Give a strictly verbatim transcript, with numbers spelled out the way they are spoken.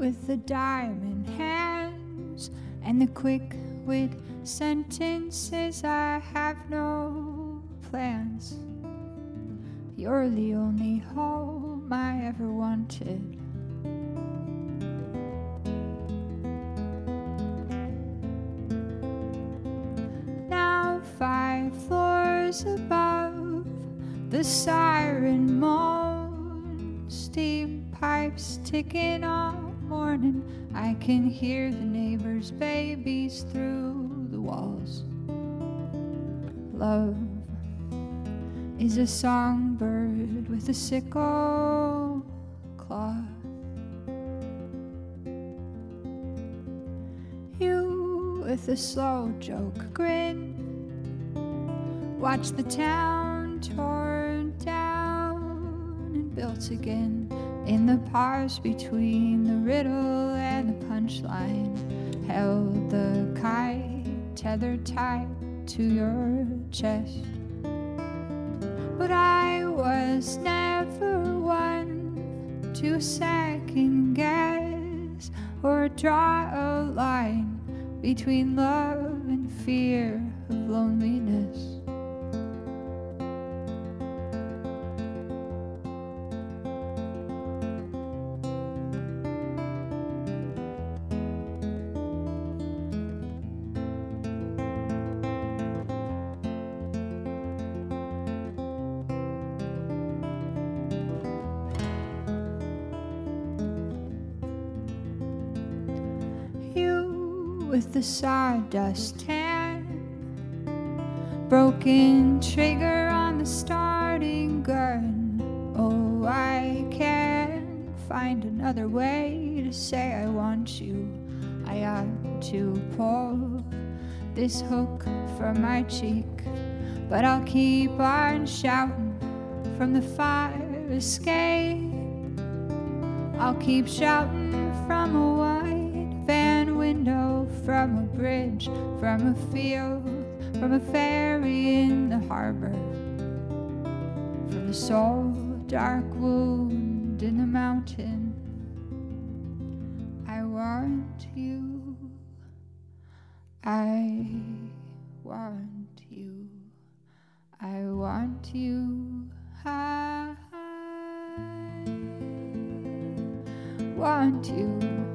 with the diamond hands and the quick-wit sentences. I have no plans. You're the only home I ever wanted. Now five floors above, the siren moans, steam pipes ticking all morning. I can hear the neighbors' babies through the walls. Love is a songbird with a sickle claw. You with a slow joke grin, watch the town torn down and built again. In the pause between the riddle and the punchline, held the kite tethered tight to your chest. But I was never one to second guess or draw a line between love and fear of loneliness. With the sawdust tan, broken trigger on the starting gun. Oh, I can't find another way to say I want you. I ought to pull this hook from my cheek, but I'll keep on shouting from the fire escape. I'll keep shouting from a wide van window, from a bridge, from a field, from a ferry in the harbor, from the soul dark wound in the mountain. I want you, I want you, I want you, I want you.